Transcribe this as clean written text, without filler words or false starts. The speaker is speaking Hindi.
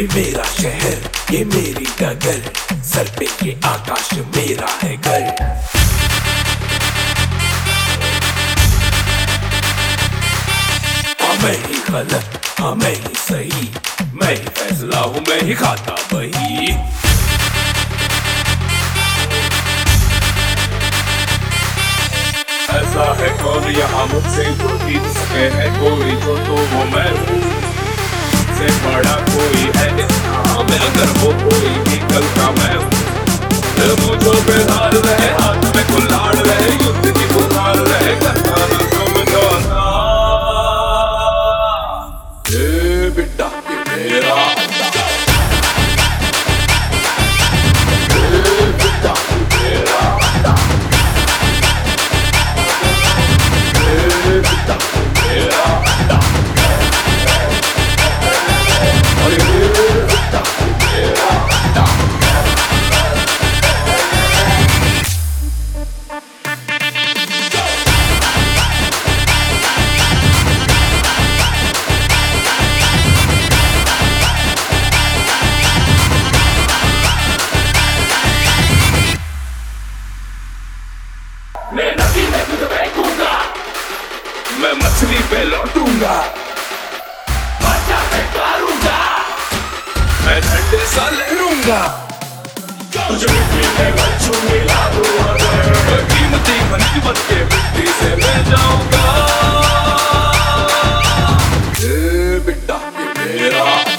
मेरा शहर, ये मेरी डगर, सर पे ये आकाश मेरा है घर। हाँ मैं ही गलत, हाँ मैं ही सही, मैं ही फैसला हूँ, मैं ही खाता वही। ऐसा है कौन यहाँ मुझसे जो जीत सके, है कोई जो तो वो मैं हूँ, से बड़ा कोई है इस नाम में, अगर वो कोई भी कल का मैं हूँ। मुझो पे हार रहे, हाथ में कुल्हाड़ रहे, युद्ध की पुकार रहे, करता ना समझौता। ए बेटा ये मेरा अड्डा, ए बेटा ये मेरा अड्डा, ए बेटा ये मेरा अड्डा, अरे ए बेटा ये मेरा अड्डा। मैं नदी में दूध फेंकूंगा, मैं मछली पे लौटूंगा, मजा मैं मारूंगा, मैं ठंडे सा लहरूंगा। तुझे मिट्टी में बच्चों मिला दूं अगर, कीमती गनीमत के मिट्टी से मैं जाऊंगा। ए बेटा ये मेरा